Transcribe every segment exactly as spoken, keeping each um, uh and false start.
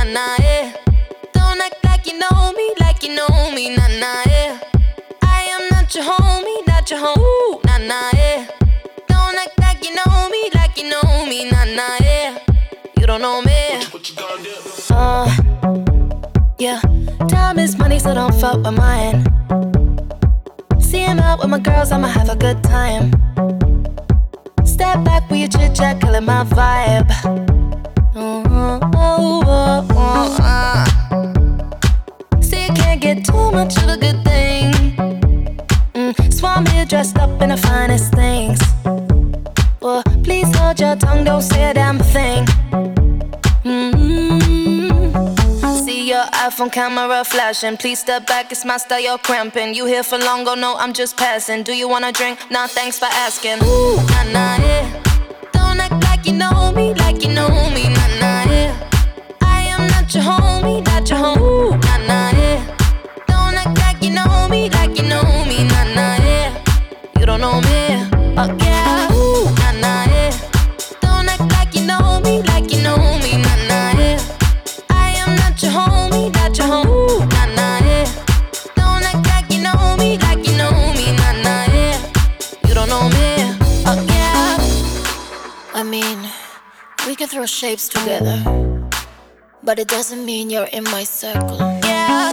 nah, yeah. Don't act like you know me, like you know me, nah, nah, yeah. I am not your homie, not your home, nah, nah, yeah. Don't act like you know me, like you know me, nah, nah, yeah. You don't know me. What you, what you gonna do? Uh, yeah. Time is money, so don't fuck with mine. See him out with my girls, I'ma have a good time. Step back with your chit chat, killing my vibe. Oh, oh, oh, oh, uh. See, you can't get too much of a good thing. Mm, so I'm here dressed up in the finest things. Well, please hold your tongue, don't say a damn thing. Mm-hmm. See your iPhone camera flashing. Please step back, it's my style, you're cramping. You here for long, oh no, I'm just passing. Do you wanna drink? Nah, thanks for asking. Ooh, nah, nah, yeah. Don't act like you know me, like you know me, nah, nah, yeah. I am not your homie, not your home. Ooh, nah, nah, yeah. Don't act like you know me, like you know me, nah, nah, yeah. You don't know me, oh yeah. Ooh, nah, nah, yeah. Don't act like you know me, like you know me, nah, nah, yeah. I am not your homie, not your home. Ooh, nah, nah, yeah. Don't act like you know me, like you know me, nah, nah, yeah. You don't know me, oh yeah. I mean, we can throw shapes together, but it doesn't mean you're in my circle. Yeah.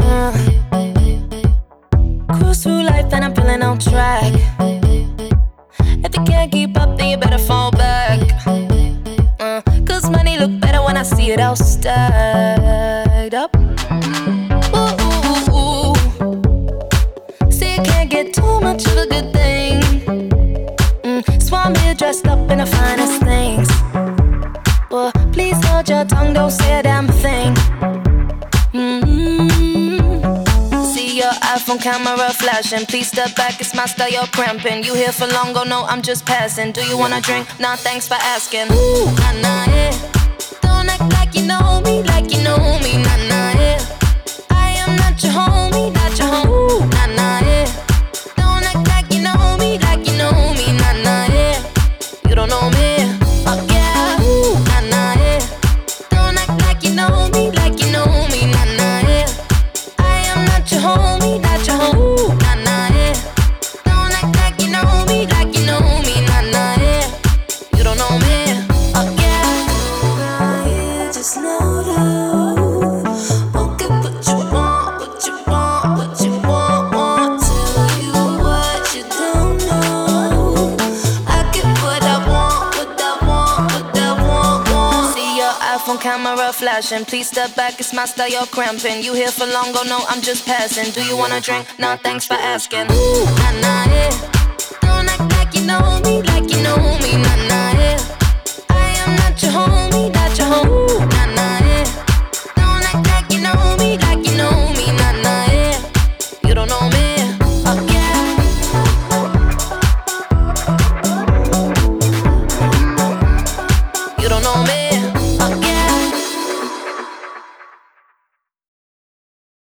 Uh, cruise through life and I'm feeling on track. If you can't keep up, then you better fall back. Uh, Cause money look better when I see it all stacked up. Ooh, ooh, ooh. See, you can't get too much of a good thing. Mm, so I'm here dressed up in the finest things. Well, please hold your tongue, don't say a damn thing. Mm-hmm. See your iPhone camera flashing. Please step back, it's my style, you're cramping. You here for long, oh no, I'm just passing. Do you wanna drink? Nah, thanks for asking. Ooh, nah, nah, yeah. Don't act like you know me, like you know me, nah, nah, yeah. I am not your homie, not your home. Ooh, nah, nah, yeah. Don't act like you know me, like you know me, nah, nah, yeah. You don't know me, oh yeah. Ooh, nah, nah, yeah. Don't act like you know me, like you know me, nah, nah, yeah. I am not your homie, not your home. Ooh, nah, nah, yeah. Don't act like you know me, like you know me, nah, nah, yeah. You don't know me, oh yeah. Now you just know that. Okay, what you want, what you want, what you want, want. Tell you what you don't know. I get what I want, what I want, what I want, want. See your iPhone camera flashing. Please step back, it's my style, you're cramping. You here for long, oh no, I'm just passing. Do you wanna drink? Nah, thanks for asking. Ooh, nah, nah, yeah.